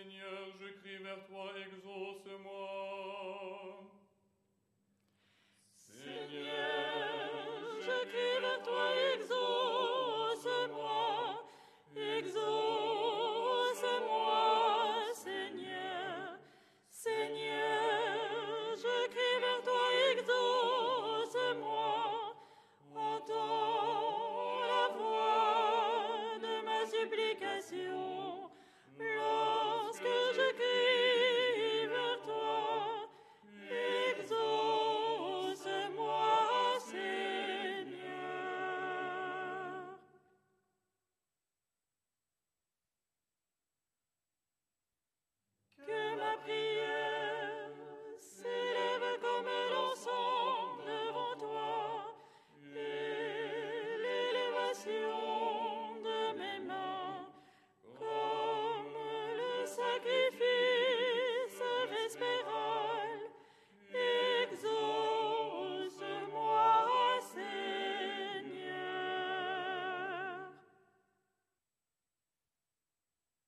Seigneur, je crie vers toi, exauce-moi. Seigneur, je crie vers toi, exauce-moi. Exauce-moi, Seigneur. Seigneur, je crie vers toi, exauce-moi. Entends la voix de ma supplication lorsque je crie vers toi. Exauce-moi, Seigneur. Que ma prière s'élève comme l'encens devant toi, et l'élévation de mes mains comme le sacrifice vespéral. Exauce-moi, Seigneur.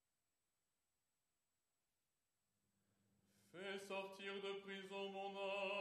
Fais sortir de prison mon âme.